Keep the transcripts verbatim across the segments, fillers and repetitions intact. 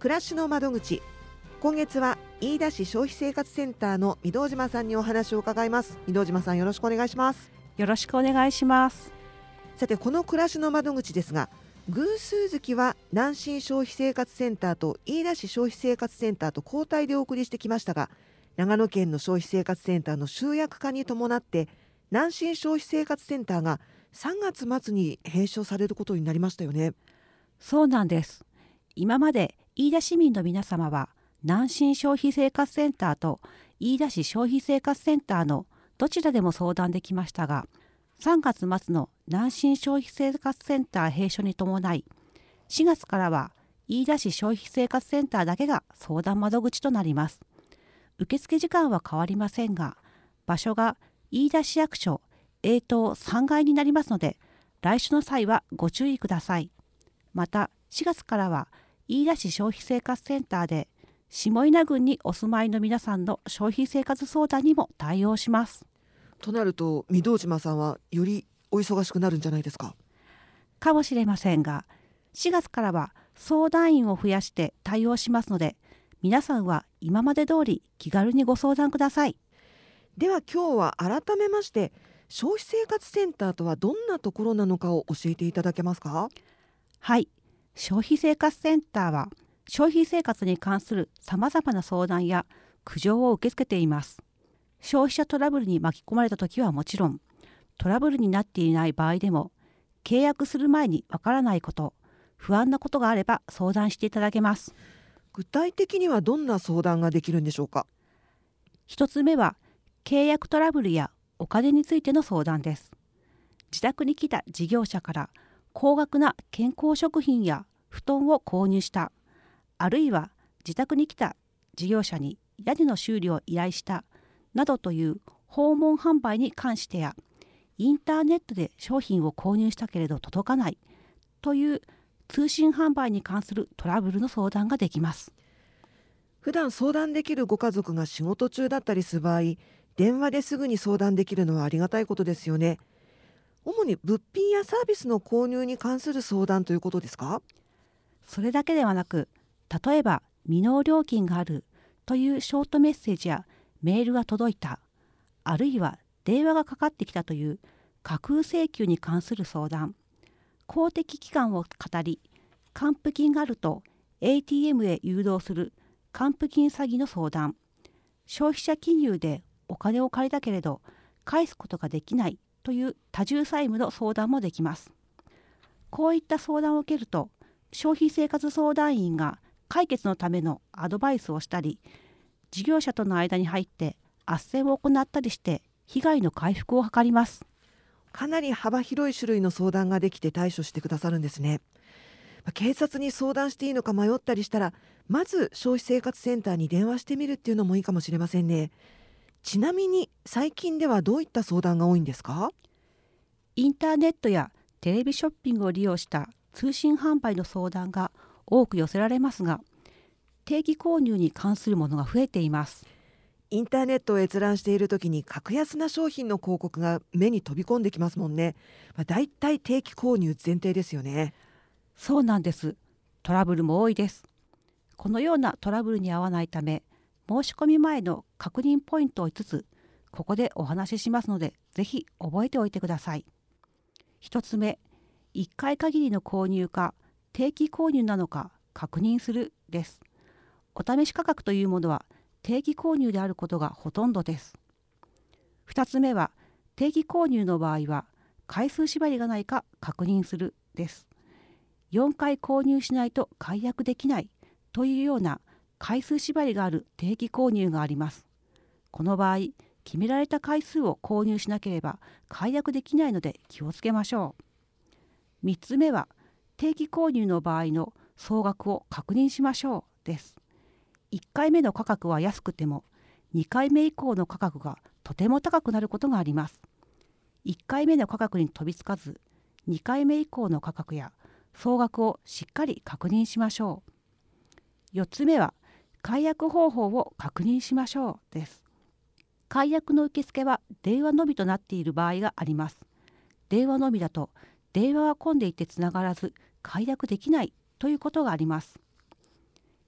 暮らしの窓口。今月は飯田市消費生活センターの御堂島さんにお話を伺います。御堂島さん、よろしくお願いします。 よろしくお願いします。 さて、この暮らしの窓口ですが、偶数月は南信消費生活センターと飯田市消費生活センターと交代でお送りしてきましたが、長野県の消費生活センターの集約化に伴って南信消費生活センターがさんがつ末に閉所されることになりましたよね。 そうなんです。今まで飯田市民の皆様は南信消費生活センターと飯田市消費生活センターのどちらでも相談できましたが、さんがつ末の南信消費生活センター閉所に伴い、しがつからは飯田市消費生活センターだけが相談窓口となります。受付時間は変わりませんが、場所が飯田市役所 エー 棟さんがいになりますので、来所の際はご注意ください。またしがつからは飯田市消費生活センターで下伊那郡にお住まいの皆さんの消費生活相談にも対応します。 となると、御堂島さんはよりお忙しくなるんじゃないですか。 かもしれませんが、しがつからは相談員を増やして対応しますので、皆さんは今まで通り気軽にご相談ください。 では今日は改めまして、消費生活センターとはどんなところなのかを教えていただけますか。 はい、消費生活センターは消費生活に関するさまざまな相談や苦情を受け付けています。消費者トラブルに巻き込まれたときはもちろん、トラブルになっていない場合でも、契約する前にわからないこと、不安なことがあれば相談していただけます。 具体的にはどんな相談ができるんでしょうか。 一つ目は契約トラブルやお金についての相談です。自宅に来た事業者から高額な健康食品や布団を購入した、あるいは自宅に来た事業者に屋根の修理を依頼したなどという訪問販売に関してや、インターネットで商品を購入したけれど届かないという通信販売に関するトラブルの相談ができます。 普段相談できるご家族が仕事中だったりする場合、電話ですぐに相談できるのはありがたいことですよね。主に物品やサービスの購入に関する相談ということですか。 それだけではなく、例えば未納料金があるというショートメッセージやメールが届いた、あるいは電話がかかってきたという架空請求に関する相談、公的機関を語り還付金があると エーティーエム へ誘導する還付金詐欺の相談、消費者金融でお金を借りたけれど返すことができないという多重債務の相談もできます。こういった相談を受けると、消費生活相談員が解決のためのアドバイスをしたり、事業者との間に入って斡旋を行ったりして被害の回復を図ります。 かなり幅広い種類の相談ができて対処してくださるんですね。警察に相談していいのか迷ったりしたら、まず消費生活センターに電話してみるっていうのもいいかもしれませんね。ちなみに最近ではどういった相談が多いんですか。 インターネットやテレビショッピングを利用した通信販売の相談が多く寄せられますが、定期購入に関するものが増えています。 インターネットを閲覧しているときに格安な商品の広告が目に飛び込んできますもんね。まあ、だいたい定期購入前提ですよね。 そうなんです。トラブルも多いです。このようなトラブルに遭わないため、申し込み前の確認ポイントをいつつここでお話ししますので、ぜひ覚えておいてください。ひとつめ、いっかい限りの購入か定期購入なのか確認するです。お試し価格というものは定期購入であることがほとんどです。ふたつめは、定期購入の場合は回数縛りがないか確認するです。よんかい購入しないと解約できないというような回数縛りがある定期購入があります。この場合、決められた回数を購入しなければ解約できないので気をつけましょう。みっつめは、定期購入の場合の総額を確認しましょうです。いっかいめの価格は安くてもにかいめ以降の価格がとても高くなることがあります。いっかいめの価格に飛びつかず、にかいめ以降の価格や総額をしっかり確認しましょう。よっつめは、解約方法を確認しましょうです。解約の受付は電話のみとなっている場合があります。電話のみだと電話が混んでいてつながらず解約できないということがあります。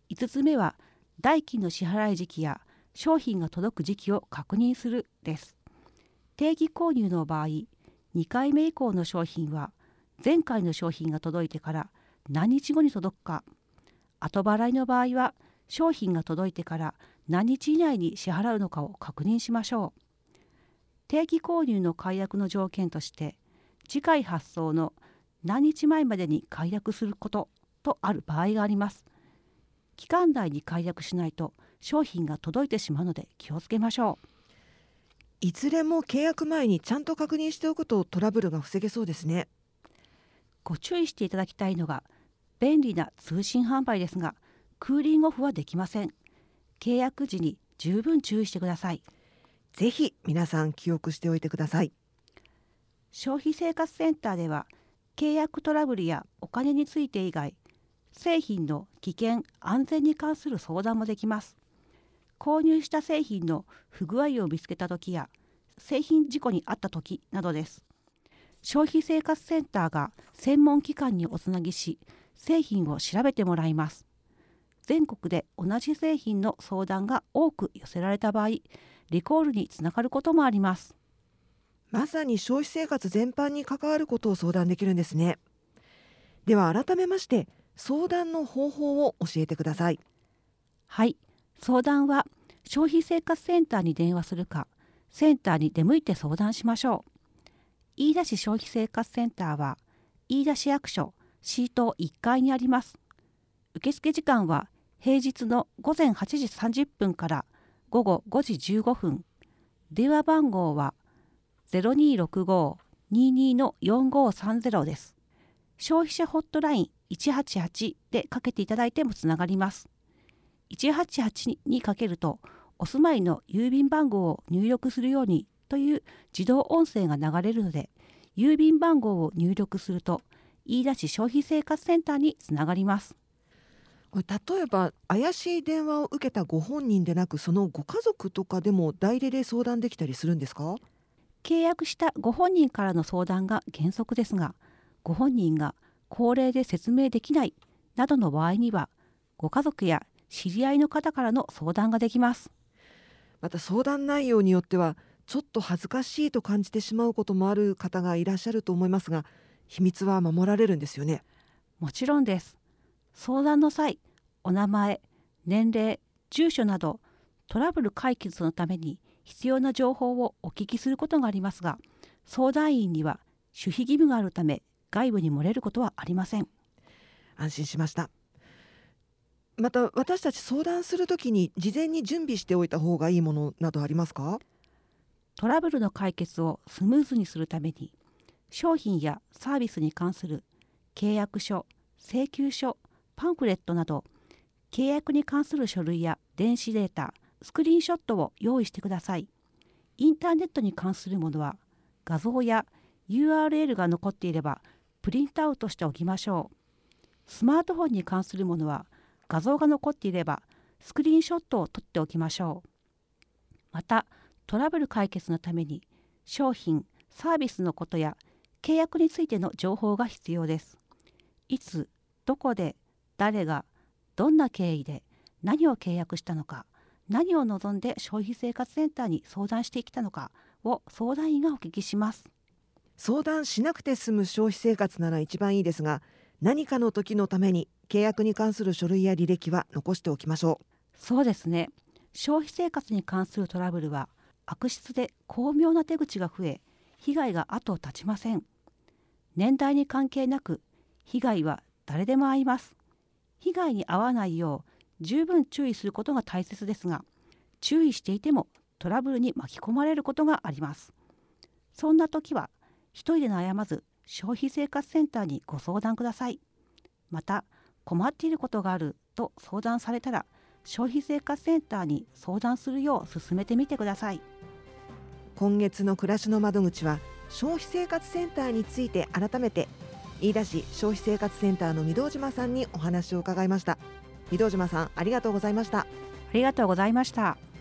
いつつめは代金の支払い時期や商品が届く時期を確認するです。定期購入の場合、にかいめ以降の商品は前回の商品が届いてから何日後に届くか、後払いの場合は商品が届いてから何日以内に支払うのかを確認しましょう。定期購入の解約の条件として、次回発送の何日前までに解約することとある場合があります。期間内に解約しないと商品が届いてしまうので気をつけましょう。 いずれも契約前にちゃんと確認しておくとトラブルが防げそうですね。 ご注意していただきたいのが便利な通信販売ですが、クーリングオフはできません。契約時に十分注意してください。 ぜひ皆さん記憶しておいてください。 消費生活センターでは契約トラブルやお金について以外、製品の危険・安全に関する相談もできます。購入した製品の不具合を見つけたときや製品事故に遭ったときなどです。消費生活センターが専門機関におつなぎし、製品を調べてもらいます。全国で同じ製品の相談が多く寄せられた場合、リコールにつながることもあります。 まさに消費生活全般に関わることを相談できるんですね。では改めまして相談の方法を教えてください。 はい、相談は消費生活センターに電話するか、センターに出向いて相談しましょう。飯田市消費生活センターは飯田市役所シートいっかいにあります。受付時間は平日のごぜんはちじさんじゅっぷんからごごごじじゅうごふん。電話番号は ゼロにーろくごーにーにー のよんごーさんゼロです。消費者ホットラインいちはちはちでかけていただいてもつながります。いちはちはちにかけるとお住まいの郵便番号を入力するようにという自動音声が流れるので、郵便番号を入力すると飯田市消費生活センターにつながります。 これ例えば怪しい電話を受けたご本人でなくそのご家族とかでも代理で相談できたりするんですか？ 契約したご本人からの相談が原則ですが、ご本人が高齢で説明できないなどの場合にはご家族や知り合いの方からの相談ができます。 また相談内容によってはちょっと恥ずかしいと感じてしまうこともある方がいらっしゃると思いますが、秘密は守られるんですよね。 もちろんです。相談の際、お名前、年齢、住所などトラブル解決のために必要な情報をお聞きすることがありますが、相談員には守秘義務があるため外部に漏れることはありません。 安心しました。また私たち相談するときに事前に準備しておいた方がいいものなどありますか？ トラブルの解決をスムーズにするために、商品やサービスに関する契約書、請求書、パンフレットなど契約に関する書類や電子データ、スクリーンショットを用意してください。インターネットに関するものは画像や ユーアールエル が残っていればプリントアウトしておきましょう。スマートフォンに関するものは画像が残っていればスクリーンショットを撮っておきましょう。またトラブル解決のために商品・サービスのことや契約についての情報が必要です。いつ、どこで、誰が、どんな経緯で何を契約したのか、何を望んで消費生活センターに相談してきたのかを相談員がお聞きします。 相談しなくて済む消費生活なら一番いいですが、何かの時のために契約に関する書類や履歴は残しておきましょう。 そうですね。消費生活に関するトラブルは悪質で巧妙な手口が増え、被害が後を絶ちません。年代に関係なく被害は誰でも遭います。被害に遭わないよう十分注意することが大切ですが、注意していてもトラブルに巻き込まれることがあります。そんな時は一人で悩まず消費生活センターにご相談ください。また困っていることがあると相談されたら消費生活センターに相談するよう勧めてみてください。 今月の暮らしの窓口は消費生活センターについて改めて飯田市消費生活センターの御堂島さんにお話を伺いました。御堂島さん、ありがとうございました。 ありがとうございました。